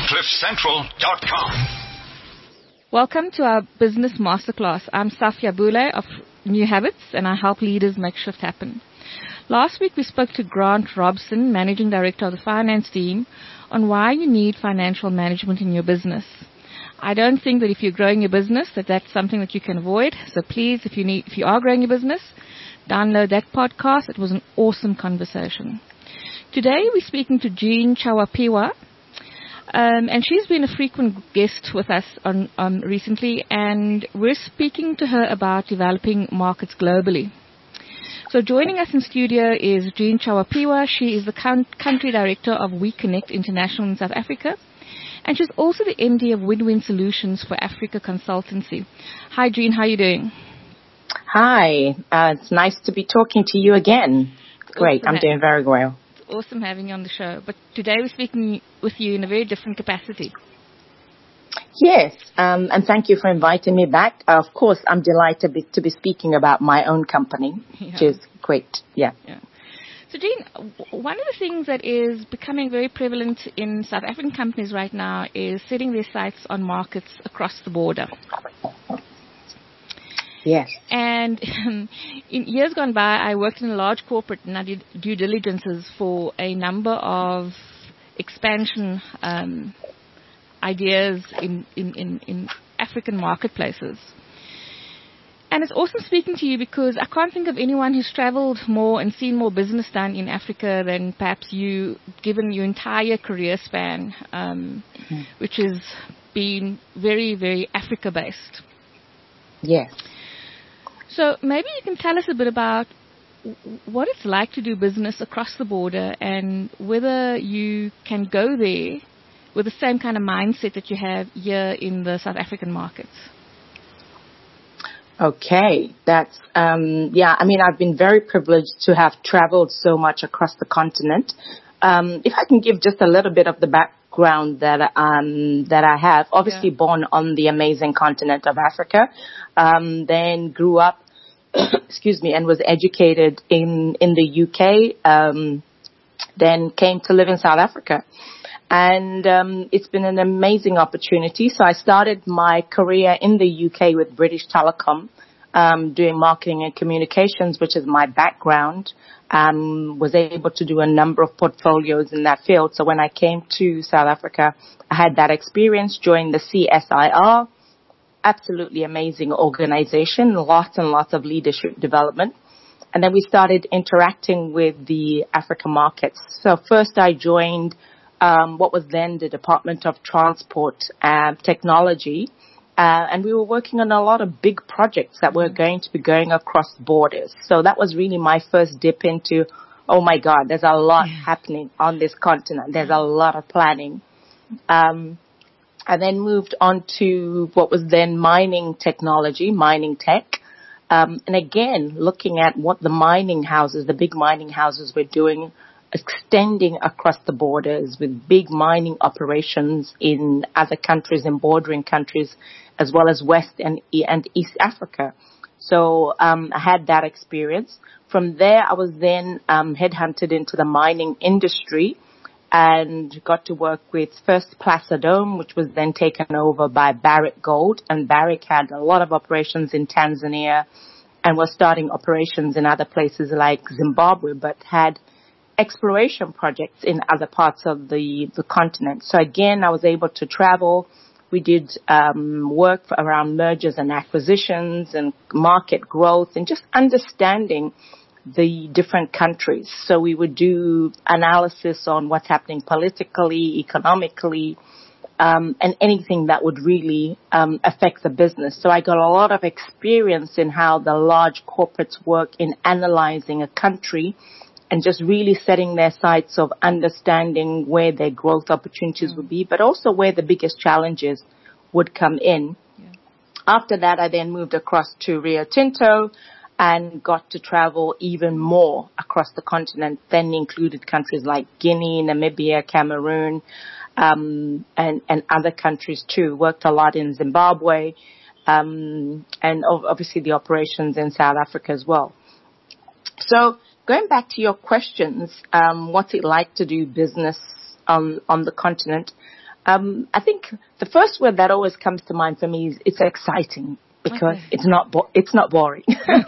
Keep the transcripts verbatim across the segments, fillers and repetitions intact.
cliff central dot com. Welcome to our Business Masterclass. I'm Safia Boulay of New Habits, and I help leaders make shift happen. Last week, we spoke to Grant Robson, Managing Director of the Finance Team, on why you need financial management in your business. I don't think that if you're growing your business, that that's something that you can avoid. So please, if you need, if you are growing your business, download that podcast. It was an awesome conversation. Today, we're speaking to Jean Chawapiwa. Um, and she's been a frequent guest with us on, on recently, and we're speaking to her about developing markets globally. So joining us in studio is Jean Chawapiwa. She is the country director of WeConnect International in South Africa, and she's also the M D of Win-Win Solutions for Africa Consultancy. Hi, Jean. How are you doing? Hi. Uh, it's nice to be talking to you again. Great. I'm doing very well. Awesome having you on the show. But today we're speaking with you in a very different capacity. Yes, um, and thank you for inviting me back. Uh, of course, I'm delighted to be, to be speaking about my own company, yeah. which is great. Yeah. yeah. So, Jean, one of the things that is becoming very prevalent in South African companies right now is setting their sights on markets across the border. Yes. And um, in years gone by, I worked in a large corporate and I did due diligences for a number of expansion um, ideas in, in, in, in African marketplaces. And it's awesome speaking to you because I can't think of anyone who's traveled more and seen more business done in Africa than perhaps you, given your entire career span, um, mm-hmm. which has been very, very Africa-based. Yes. So maybe you can tell us a bit about what it's like to do business across the border and whether you can go there with the same kind of mindset that you have here in the South African markets. Okay, that's, um, yeah, I mean, I've been very privileged to have traveled so much across the continent. Um, if I can give just a little bit of the background that, um, that I have, obviously yeah. born on the amazing continent of Africa, um, then grew up, excuse me, and was educated in, in the U K, um, then came to live in South Africa. And um, it's been an amazing opportunity. So I started my career in the U K with British Telecom, um, doing marketing and communications, which is my background. Um, was able to do a number of portfolios in that field. So when I came to South Africa, I had that experience, joined the C S I R. Absolutely amazing organization, lots and lots of leadership development. And then we started interacting with the African markets. So first I joined Um, what was then the Department of Transport and Technology, uh, and we were working on a lot of big projects that were going to be going across borders. So that was really my first dip into, oh my God, there's a lot yeah. happening on this continent. There's a lot of planning. Um, I then moved on to what was then mining technology, mining tech. Um, and again, looking at what the mining houses, the big mining houses were doing, extending across the borders with big mining operations in other countries and bordering countries, as well as West and, and East Africa. So um, I had that experience. From there, I was then um, headhunted into the mining industry and got to work with first Placidome, which was then taken over by Barrick Gold. And Barrick had a lot of operations in Tanzania and was starting operations in other places like Zimbabwe, but had exploration projects in other parts of the, the continent. So again, I was able to travel. We did um, work around mergers and acquisitions and market growth and just understanding the different countries. So we would do analysis on what's happening politically, economically, um, and anything that would really um, affect the business. So I got a lot of experience in how the large corporates work in analyzing a country and just really setting their sights of understanding where their growth opportunities mm. would be, but also where the biggest challenges would come in. Yeah. After that, I then moved across to Rio Tinto and got to travel even more across the continent, then included countries like Guinea, Namibia, Cameroon, um, and, and other countries too. Worked a lot in Zimbabwe, um, and obviously the operations in South Africa as well. So, going back to your questions, um, what's it like to do business on, on the continent? Um, I think the first word that always comes to mind for me is it's exciting, because okay. it's not bo- it's not boring.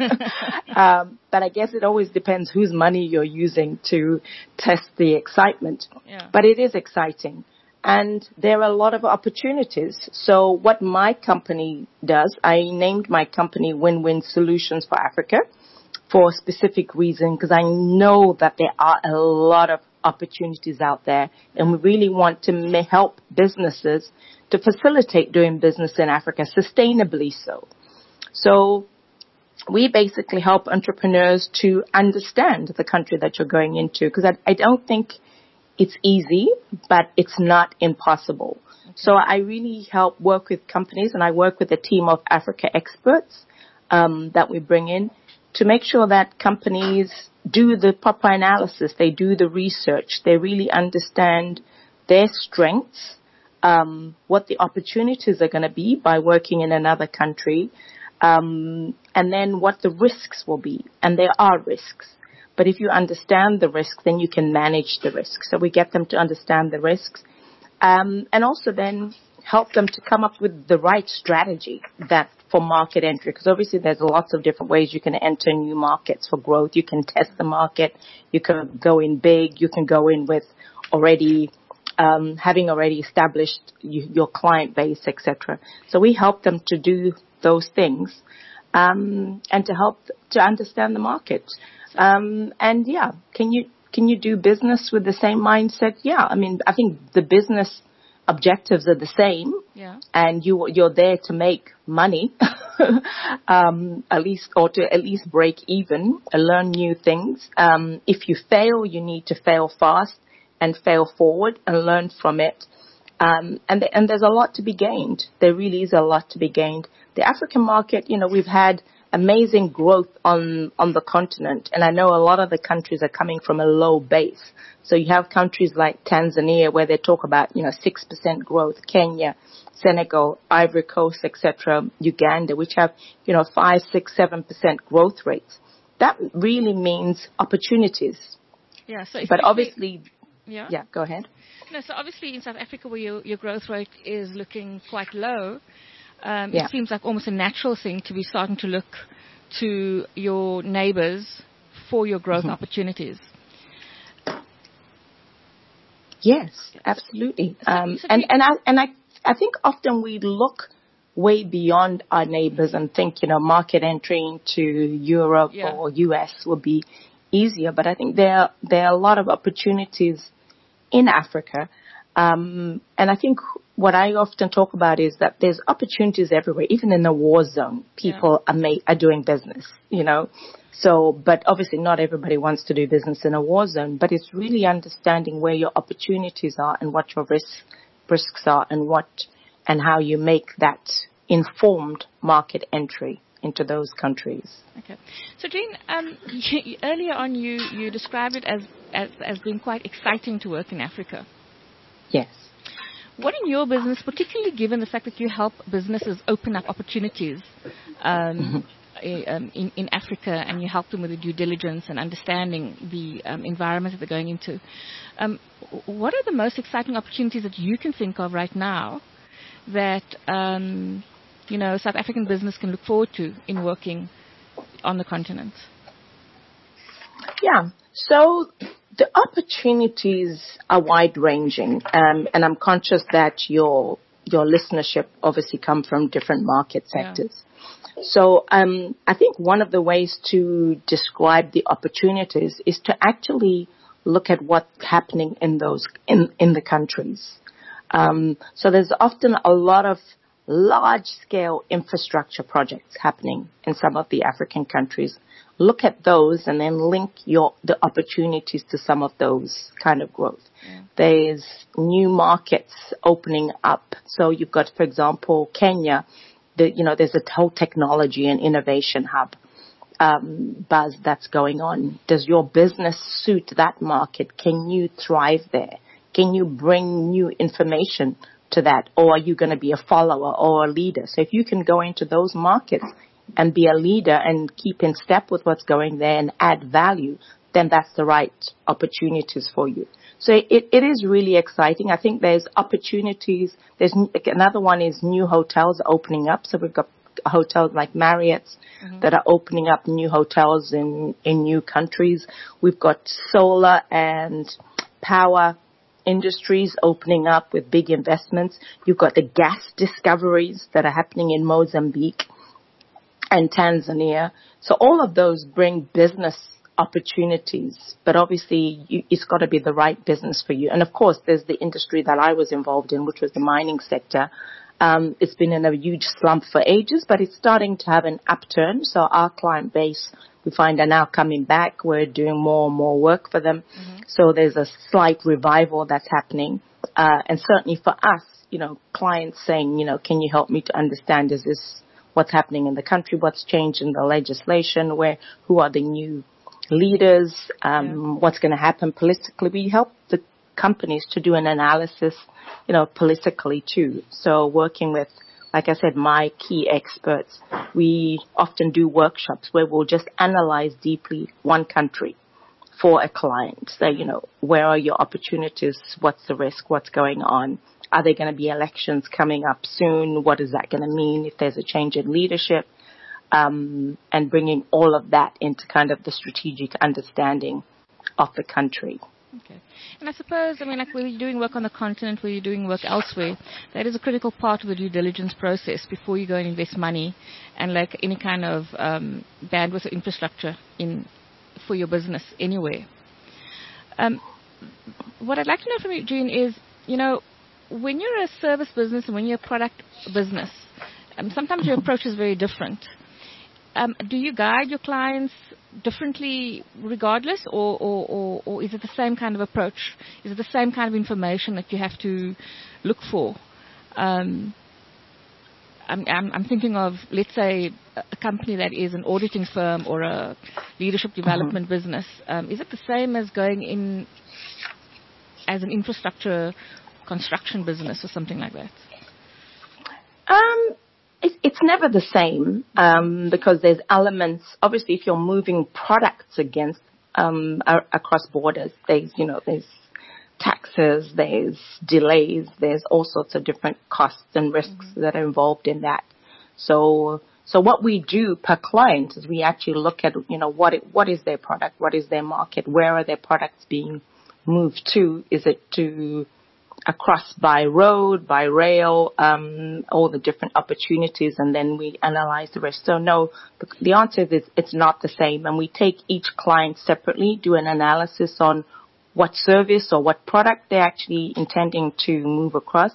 um, but I guess it always depends whose money you're using to test the excitement. Yeah. But it is exciting. And there are a lot of opportunities. So what my company does, I named my company Win-Win Solutions for Africa for a specific reason, because I know that there are a lot of opportunities out there, and we really want to ma- help businesses to facilitate doing business in Africa sustainably so. So we basically help entrepreneurs to understand the country that you're going into, because I, I don't think it's easy, but it's not impossible. Okay. So I really help work with companies, and I work with a team of Africa experts um, that we bring in to make sure that companies do the proper analysis, they do the research, they really understand their strengths, um, what the opportunities are going to be by working in another country, um, and then what the risks will be. And there are risks. But if you understand the risks, then you can manage the risks. So we get them to understand the risks, um, and also then help them to come up with the right strategy that for market entry. Because obviously there's lots of different ways you can enter new markets for growth. You can test the market. You can go in big. You can go in with already um, having already established you, your client base, et cetera. So we help them to do those things um, and to help to understand the market. Um, and yeah, can you, can you do business with the same mindset? Yeah. I mean, I think the business objectives are the same, yeah. and you, you're there to make money, um, at least, or to at least break even and learn new things. Um, if you fail, you need to fail fast and fail forward and learn from it. Um, and, the, and there's a lot to be gained. There really is a lot to be gained. The African market, you know, we've had amazing growth on, on the continent. And I know a lot of the countries are coming from a low base. So you have countries like Tanzania where they talk about, you know, six percent growth, Kenya, Senegal, Ivory Coast, et cetera, Uganda, which have, you know, five, six, seven percent growth rates. That really means opportunities. Yeah. So but obviously, yeah. yeah, go ahead. No, so obviously in South Africa where your, your growth rate is looking quite low, Um, yeah. it seems like almost a natural thing to be starting to look to your neighbors for your growth mm-hmm. opportunities. Yes, absolutely. Um, and and I and I I think often we look way beyond our neighbors and think, you know, market entry into Europe yeah. or U S would be easier. But I think there there are a lot of opportunities in Africa. Um, and I think what I often talk about is that there's opportunities everywhere, even in the war zone. People yeah. are, ma- are doing business, you know. So, but obviously not everybody wants to do business in a war zone, but it's really understanding where your opportunities are and what your risks, risks are and what, and how you make that informed market entry into those countries. Okay. So Jean, um, you, earlier on you, you described it as, as, as being quite exciting to work in Africa. Yes. What in your business, particularly given the fact that you help businesses open up opportunities um, mm-hmm. um, in, in Africa, and you help them with the due diligence and understanding the um, environment that they're going into, um, what are the most exciting opportunities that you can think of right now that um, you know South African business can look forward to in working on the continent? Yeah. So the opportunities are wide-ranging, um, and I'm conscious that your your listenership obviously come from different market sectors. Yeah. So um, I think one of the ways to describe the opportunities is to actually look at what's happening in those in, in the countries. Um, so there's often a lot of large-scale infrastructure projects happening in some of the African countries. Look at those and then link your the opportunities to some of those kind of growth. Yeah. There's new markets opening up. So you've got, for example, Kenya. The, you know, there's a whole technology and innovation hub um, buzz that's going on. Does your business suit that market? Can you thrive there? Can you bring new information to that? Or are you going to be a follower or a leader? So if you can go into those markets and be a leader and keep in step with what's going there and add value, then that's the right opportunities for you. So it, it is really exciting. I think there's opportunities. There's another one is new hotels opening up. So we've got hotels like Marriott's mm-hmm. that are opening up new hotels in, in new countries. We've got solar and power industries opening up with big investments. You've got the gas discoveries that are happening in Mozambique and Tanzania. So all of those bring business opportunities, but obviously you, it's got to be the right business for you. And of course, there's the industry that I was involved in, which was the mining sector. Um, it's been in a huge slump for ages, but it's starting to have an upturn. So our client base, we find, are now coming back. We're doing more and more work for them. Mm-hmm. So there's a slight revival that's happening. Uh, and certainly for us, you know, clients saying, you know, can you help me to understand, is this what's happening in the country? What's changed in the legislation? Where, who are the new leaders? Um, yeah. What's going to happen politically? We help the companies to do an analysis, you know, politically too. So working with, like I said, my key experts, we often do workshops where we'll just analyze deeply one country for a client. So, you know, where are your opportunities? What's the risk? What's going on? Are there going to be elections coming up soon? What is that going to mean if there's a change in leadership? Um, and bringing all of that into kind of the strategic understanding of the country. Okay. And I suppose, I mean, like when you're doing work on the continent, where you're doing work elsewhere, that is a critical part of the due diligence process before you go and invest money and like any kind of um, bandwidth or infrastructure in for your business anywhere. Um, what I'd like to know from you, Jean, is, you know, when you're a service business and when you're a product business, um, sometimes your approach is very different. Um, do you guide your clients differently regardless, or, or, or, or is it the same kind of approach? Is it the same kind of information that you have to look for? Um, I'm, I'm, I'm thinking of, let's say, a company that is an auditing firm or a leadership development mm-hmm. business. Um, is it the same as going in as an infrastructure construction business or something like that? Um. It's never the same um, because there's elements. Obviously, if you're moving products against um, a- across borders, there's you know there's taxes, there's delays, there's all sorts of different costs and risks mm-hmm. that are involved in that. So, so what we do per client is we actually look at you know what it, what is their product, what is their market, where are their products being moved to? Is it to across by road, by rail, um, all the different opportunities, and then we analyze the rest. So no, the, the answer is it's not the same, and we take each client separately, do an analysis on what service or what product they're actually intending to move across.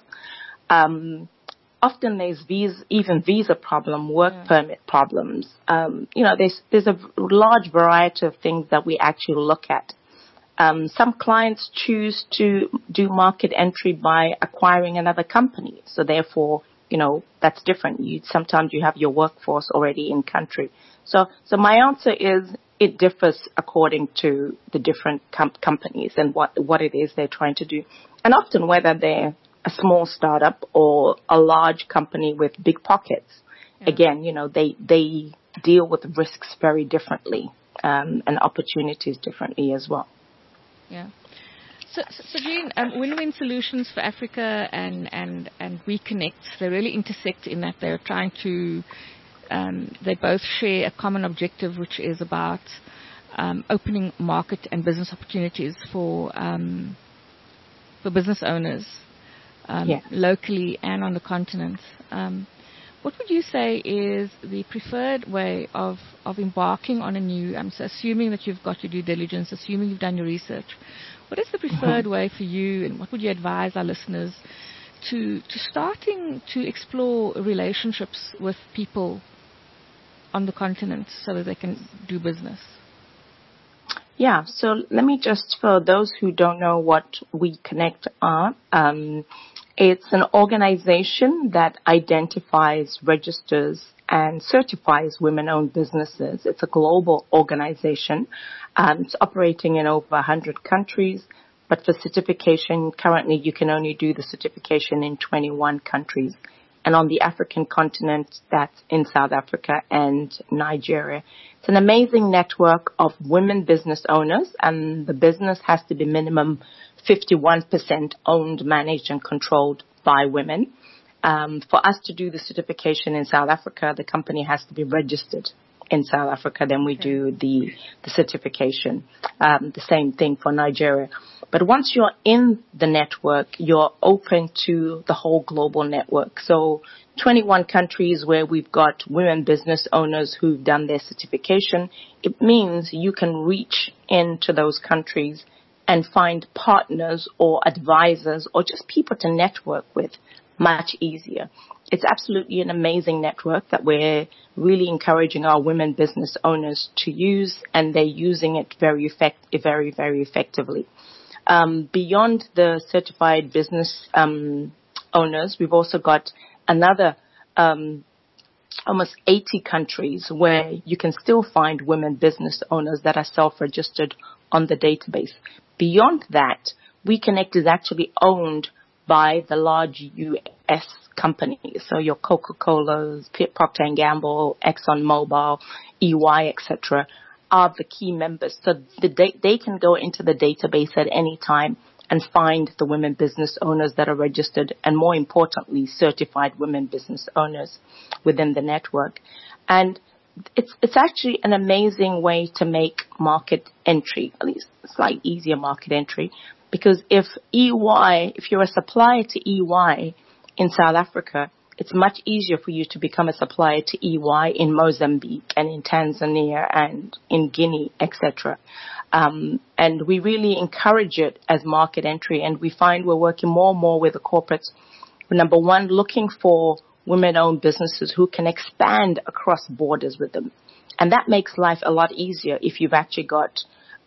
Um, often there's visa, even visa problem, work yeah. permit problems. Um, you know, there's there's a large variety of things that we actually look at. Um, some clients choose to do market entry by acquiring another company. So therefore, you know, that's different. You, sometimes you have your workforce already in country. So, so my answer is it differs according to the different com- companies and what, what it is they're trying to do. And often whether they're a small startup or a large company with big pockets, yeah. again, you know, they, they deal with risks very differently, um, and opportunities differently as well. Yeah. So, so, so Jean, um, Win-Win Solutions for Africa and, and, and WeConnect, they really intersect in that they're trying to, um, they both share a common objective, which is about um, opening market and business opportunities for um, for business owners um, yeah. locally and on the continent. Um, what would you say is the preferred way of, of embarking on a new, I'm so assuming that you've got your due diligence, assuming you've done your research, what is the preferred mm-hmm. way for you, and what would you advise our listeners to, to starting to explore relationships with people on the continent so that they can do business? Yeah, so let me just, for those who don't know what WeConnect are, um, it's an organization that identifies, registers, and certifies women-owned businesses. It's a global organization. Um, it's operating in over one hundred countries, but for certification, currently you can only do the certification in twenty-one countries. And on the African continent, that's in South Africa and Nigeria. It's an amazing network of women business owners, and the business has to be minimum fifty-one percent owned, managed, and controlled by women. Um, for us to do the certification in South Africa, the company has to be registered in South Africa. Then we okay. do the, the certification. Um, the same thing for Nigeria. But once you're in the network, you're open to the whole global network. So twenty-one countries where we've got women business owners who've done their certification. It means you can reach into those countries and find partners or advisors or just people to network with much easier. It's absolutely an amazing network that we're really encouraging our women business owners to use, and they're using it very effect, very, very effectively. Um, beyond the certified business um, owners, we've also got another um, almost eighty countries where you can still find women business owners that are self-registered on the database. Beyond that, WeConnect is actually owned by the large U S companies. So your Coca-Cola's, Procter and Gamble, ExxonMobil, E Y, et cetera, are the key members. So the da- they can go into the database at any time and find the women business owners that are registered, and more importantly, certified women business owners within the network. And it's it's actually an amazing way to make market entry, at least slightly easier market entry, because if E Y, if you're a supplier to E Y in South Africa, it's much easier for you to become a supplier to E Y in Mozambique and in Tanzania and in Guinea, et cetera. Um, and we really encourage it as market entry, and we find we're working more and more with the corporates. Number one, looking for women-owned businesses who can expand across borders with them. And that makes life a lot easier if you've actually got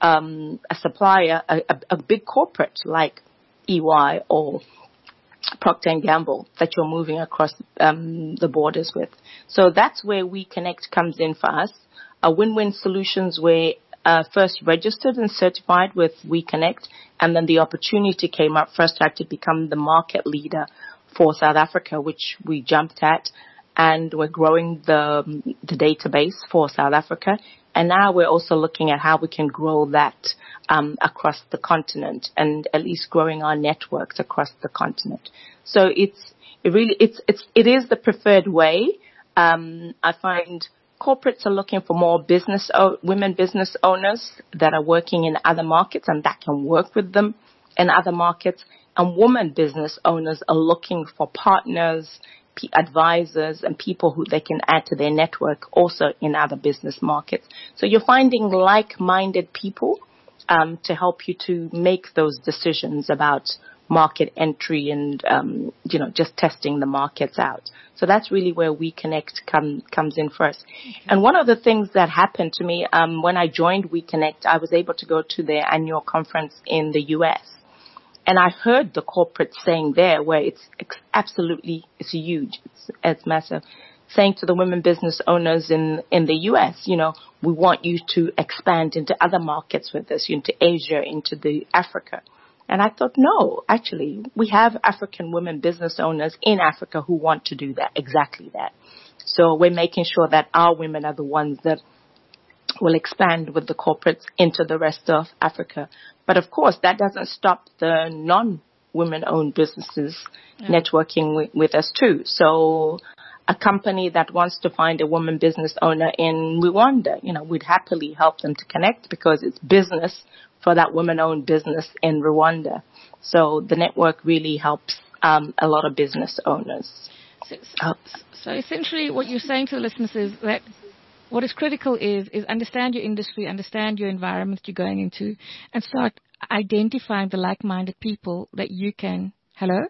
um, a supplier, a, a, a big corporate like E Y or Procter and Gamble that you're moving across um, the borders with. So that's where WeConnect comes in for us. A win-win solutions where uh, first registered and certified with WeConnect, and then the opportunity came up for us to actually become the market leader for South Africa, which we jumped at, and we're growing the, the database for South Africa. And now we're also looking at how we can grow that um, across the continent, and at least growing our networks across the continent. So it's it really it's it's it is the preferred way. Um, I find corporates are looking for more business o- women business owners that are working in other markets and that can work with them in other markets. And women business owners are looking for partners, p- advisors, and people who they can add to their network also in other business markets. So you're finding like-minded people um, to help you to make those decisions about market entry and, um, you know, just testing the markets out. So that's really where WeConnect come, comes in first. Okay. And one of the things that happened to me um, when I joined WeConnect, I was able to go to their annual conference in the U S. And I heard the corporate saying there, where it's absolutely, it's huge, it's, it's massive, saying to the women business owners in, in the U S, you know, we want you to expand into other markets with us, into Asia, into the Africa. And I thought, no, actually, we have African women business owners in Africa who want to do that, exactly that. So we're making sure that our women are the ones that will expand with the corporates into the rest of Africa. But of course, that doesn't stop the non-women-owned businesses yeah. networking with, with us too. So a company that wants to find a woman business owner in Rwanda, you know, we'd happily help them to connect because it's business for that woman-owned business in Rwanda. So the network really helps um, a lot of business owners. So, so, so essentially what you're saying to the listeners is that what is critical is, is understand your industry, understand your environment you're going into, and start identifying the like-minded people that you can... Hello?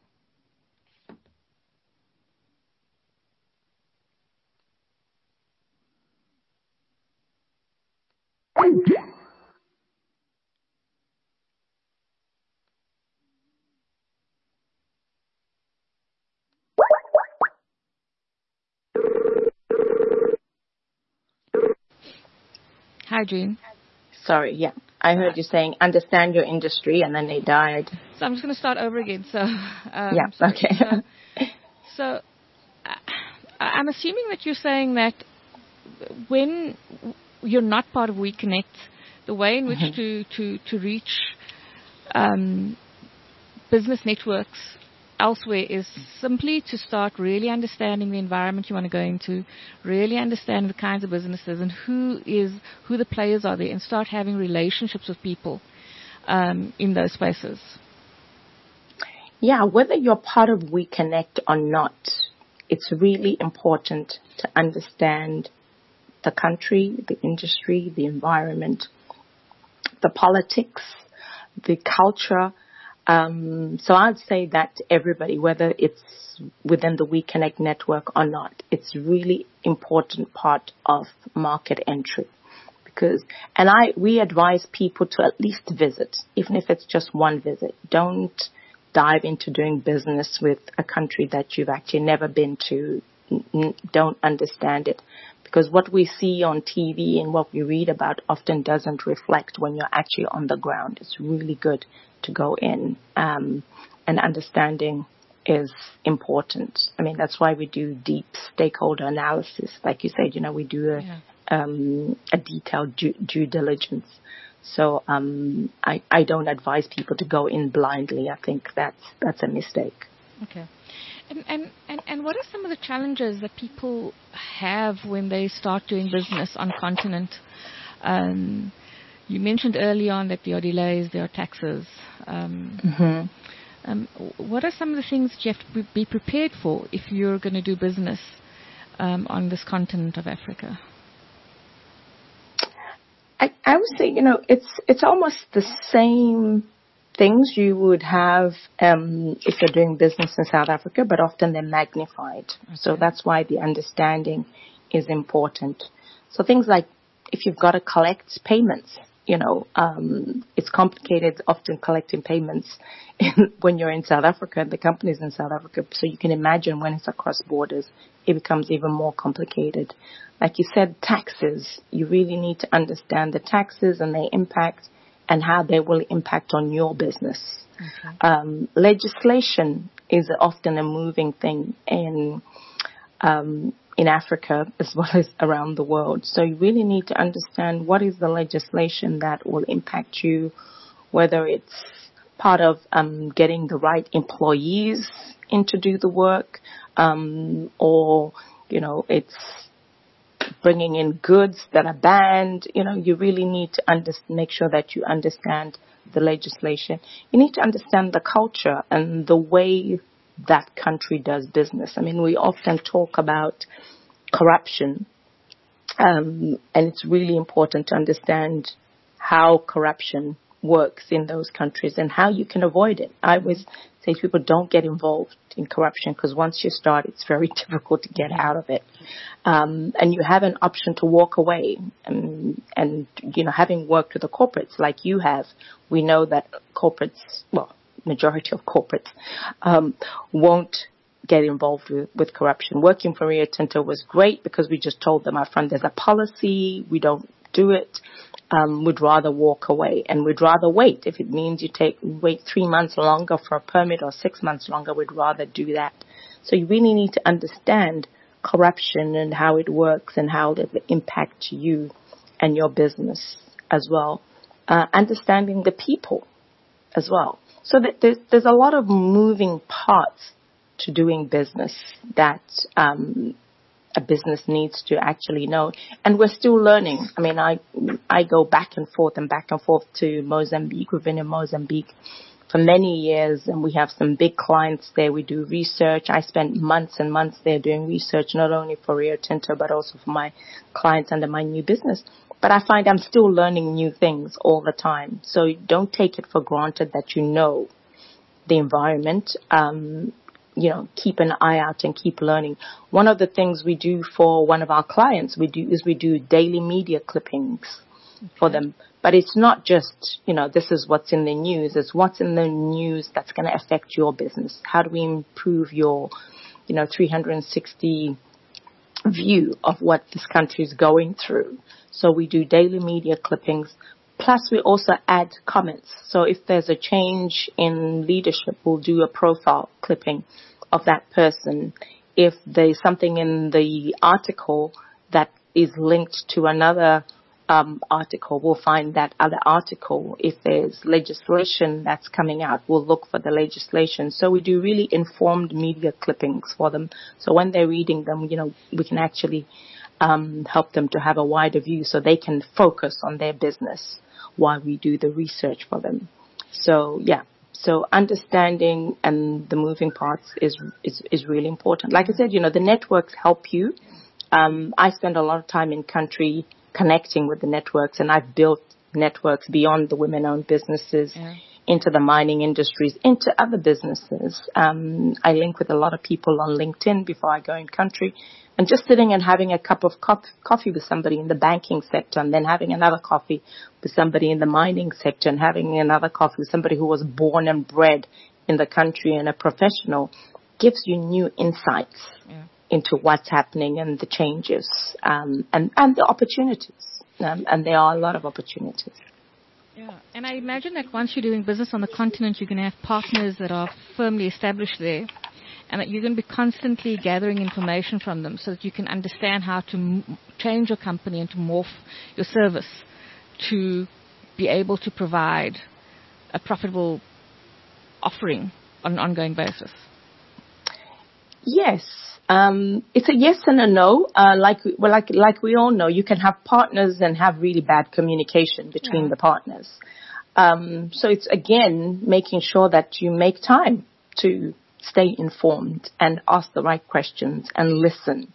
Hi, Jean. Sorry, yeah. I heard you saying understand your industry, and then they died. So I'm just going to start over again. So um, Yeah, sorry. okay. so so uh, I'm assuming that you're saying that when you're not part of WeConnect, the way in which mm-hmm. to, to, to reach um, business networks elsewhere is simply to start really understanding the environment you want to go into, really understand the kinds of businesses and who is who the players are there, and start having relationships with people um, in those spaces. Yeah, whether you're part of WeConnect or not, it's really important to understand the country, the industry, the environment, the politics, the culture. Um, so I'd say that to everybody, whether it's within the WeConnect network or not, it's really important part of market entry. Because, and I, we advise people to at least visit, even if it's just one visit. Don't dive into doing business with a country that you've actually never been to, n- don't understand it. Because what we see on T V and what we read about often doesn't reflect when you're actually on the ground. It's really good to go in, um, and understanding is important. I mean, that's why we do deep stakeholder analysis. Like you said, you know, we do a, yeah. um, a detailed due, due diligence. So um, I, I don't advise people to go in blindly. I think that's that's a mistake. Okay. And, and, and, and what are some of the challenges that people have when they start doing business on continent? Um, you mentioned early on that there are delays, there are taxes. Um, mm-hmm. um, what are some of the things you have to be prepared for if you're going to do business um, on this continent of Africa? I, I would say, you know, it's it's almost the same things you would have um, if you're doing business in South Africa, but often they're magnified. Okay. So that's why the understanding is important. So things like if you've got to collect payments, you know, um, it's complicated often collecting payments in, when you're in South Africa, the company's in South Africa. So you can imagine when it's across borders, it becomes even more complicated. Like you said, taxes, you really need to understand the taxes and their impact and how they will impact on your business. Okay. Um, legislation is often a moving thing in um, in Africa as well as around the world. So you really need to understand what is the legislation that will impact you, whether it's part of um, getting the right employees in to do the work, um, or, you know, it's bringing in goods that are banned. You know, you really need to under- make sure that you understand the legislation. You need to understand the culture and the way that country does business. I mean, we often talk about corruption, um, and it's really important to understand how corruption works in those countries and how you can avoid it. I always say to people, don't get involved in corruption, because once you start, it's very difficult to get out of it. Um, and you have an option to walk away. And, and, you know, having worked with the corporates like you have, we know that corporates, well, majority of corporates, um, won't get involved with, with corruption. Working for Rio Tinto was great because we just told them up front, there's a policy, we don't do it. Um, we'd rather walk away, and we'd rather wait. If it means you take wait three months longer for a permit or six months longer, we'd rather do that. So you really need to understand corruption and how it works and how it will impact you and your business as well. Uh, understanding the people as well. So that there's, there's a lot of moving parts to doing business that um, a business needs to actually know. And we're still learning. I mean, I I go back and forth and back and forth to Mozambique. We've been in Mozambique for many years, and we have some big clients there. We do research. I spent months and months there doing research, not only for Rio Tinto, but also for my clients under my new business. But I find I'm still learning new things all the time. So don't take it for granted that you know the environment. Um, you know, keep an eye out and keep learning. One of the things we do for one of our clients, we do is we do daily media clippings okay. for them. But it's not just, you know, this is what's in the news. It's what's in the news that's going to affect your business. How do we improve your, you know, three hundred sixty view of what this country is going through? So we do daily media clippings. Plus, we also add comments. So if there's a change in leadership, we'll do a profile clipping of that person. If there's something in the article that is linked to another um, article, we'll find that other article. If there's legislation that's coming out, we'll look for the legislation. So we do really informed media clippings for them. So when they're reading them, you know, we can actually um, help them to have a wider view so they can focus on their business while we do the research for them. So, yeah. So understanding and the moving parts is, is, is really important. Like I said, you know, the networks help you. Um, I spend a lot of time in country connecting with the networks, and I've built networks beyond the women-owned businesses yeah. into the mining industries, into other businesses. Um, I link with a lot of people on LinkedIn before I go in country. And just sitting and having a cup of co- coffee with somebody in the banking sector, and then having another coffee with somebody in the mining sector, and having another coffee with somebody who was born and bred in the country and a professional, gives you new insights yeah. into what's happening and the changes um, and, and the opportunities. Um, and there are a lot of opportunities. Yeah, and I imagine that once you're doing business on the continent, you're going to have partners that are firmly established there, and that you're going to be constantly gathering information from them so that you can understand how to m- change your company and to morph your service to be able to provide a profitable offering on an ongoing basis. Yes. Um, it's a yes and a no. Uh, like, well, like, like we all know, you can have partners and have really bad communication between yeah. the partners. Um, so it's, again, making sure that you make time to stay informed and ask the right questions and listen.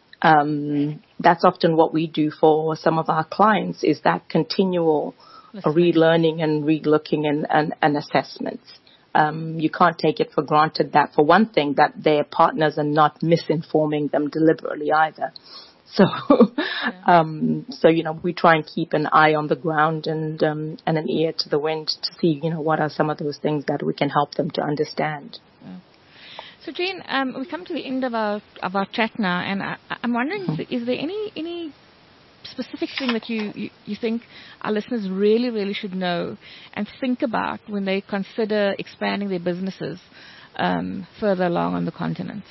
Um, that's often what we do for some of our clients, is that continual relearning and relooking and, and, and assessments. Um, you can't take it for granted that, for one thing, that their partners are not misinforming them deliberately either. So, yeah. um, so, you know, we try and keep an eye on the ground and, um, and an ear to the wind to see, you know, what are some of those things that we can help them to understand. Yeah. So, Jane, um, we come to the end of our of our chat now, and I, I'm wondering, mm-hmm. is there any any specific thing that you, you, you think our listeners really, really should know and think about when they consider expanding their businesses um, further along on the continent?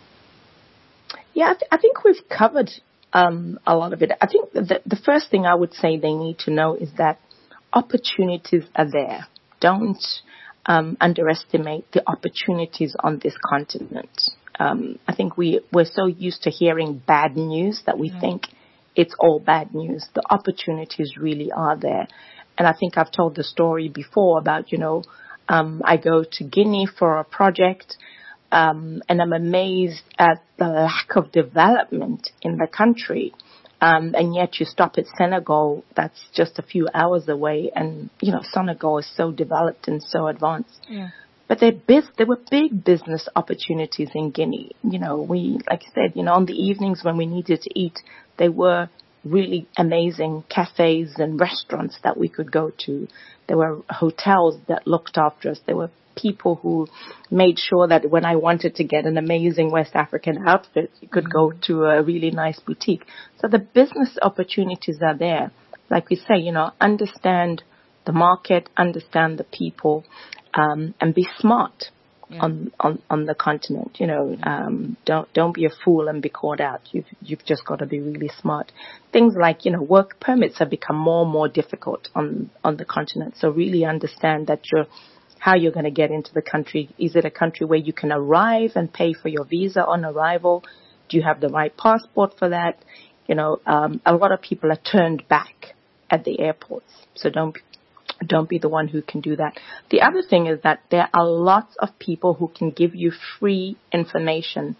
Yeah, I, th- I think we've covered um, a lot of it. I think the, the first thing I would say they need to know is that opportunities are there. Don't Um, underestimate the opportunities on this continent. Um, I think we, we're so used to hearing bad news that we mm-hmm. think it's all bad news. The opportunities really are there. And I think I've told the story before about, you know, um, I go to Guinea for a project, um, and I'm amazed at the lack of development in the country. Um, and yet you stop at Senegal, that's just a few hours away, and, you know, Senegal is so developed and so advanced. Yeah. But there, biz- there were big business opportunities in Guinea. You know, we, like I said, you know, on the evenings when we needed to eat, there were really amazing cafes and restaurants that we could go to. There were hotels that looked after us. There were people who made sure that when I wanted to get an amazing West African outfit, you could mm-hmm. go to a really nice boutique. So the business opportunities are there. Like we say, you know, understand the market, understand the people, um, and be smart yeah. on, on, on the continent. You know, um, don't, don't be a fool and be caught out. You've, you've just got to be really smart. Things like, you know, work permits have become more and more difficult on, on the continent. So really understand that you're, how you're going to get into the country. Is it a country where you can arrive and pay for your visa on arrival? Do you have the right passport for that? You know, um, a lot of people are turned back at the airports. So don't, don't be the one who can do that. The other thing is that there are lots of people who can give you free information.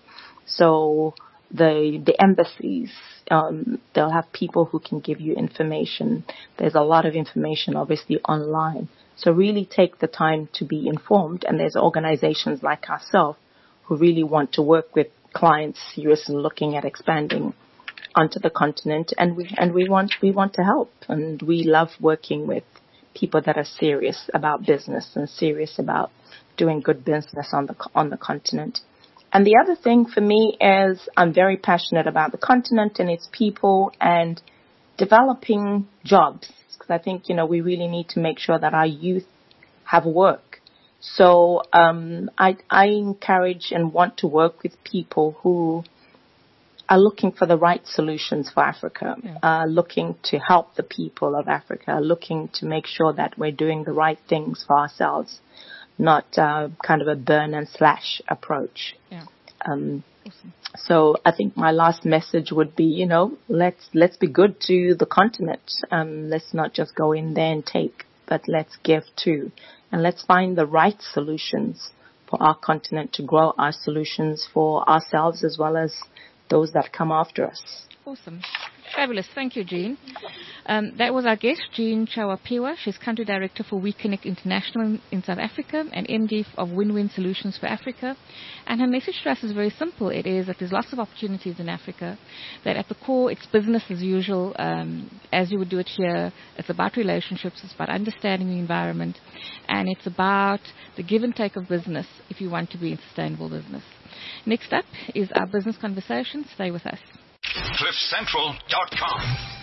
So the, the embassies, um, they'll have people who can give you information. There's a lot of information, obviously, online. So really take the time to be informed, and there's organizations like ourselves who really want to work with clients seriously looking at expanding onto the continent, and we and we want we want to help, and we love working with people that are serious about business and serious about doing good business on the on the continent. And the other thing for me is I'm very passionate about the continent and its people and developing jobs. I think, you know, we really need to make sure that our youth have work. So um, I, I encourage and want to work with people who are looking for the right solutions for Africa, Yeah. uh, looking to help the people of Africa, looking to make sure that we're doing the right things for ourselves, not uh, kind of a burn and slash approach. Yeah. Um, Awesome. so I think my last message would be, you know, let's let's be good to the continent. Um, let's not just go in there and take, but let's give too, and let's find the right solutions for our continent to grow our solutions for ourselves as well as those that come after us. Awesome. Fabulous. Thank you, Jean. Um, that was our guest, Jean Chawapiwa. She's Country Director for WeConnect International in South Africa and M D of Win-Win Solutions for Africa. And her message to us is very simple. It is that there's lots of opportunities in Africa, that at the core it's business as usual, um, as you would do it here. It's about relationships, it's about understanding the environment, and it's about the give and take of business if you want to be in sustainable business. Next up is our business conversation. Stay with us. cliff central dot com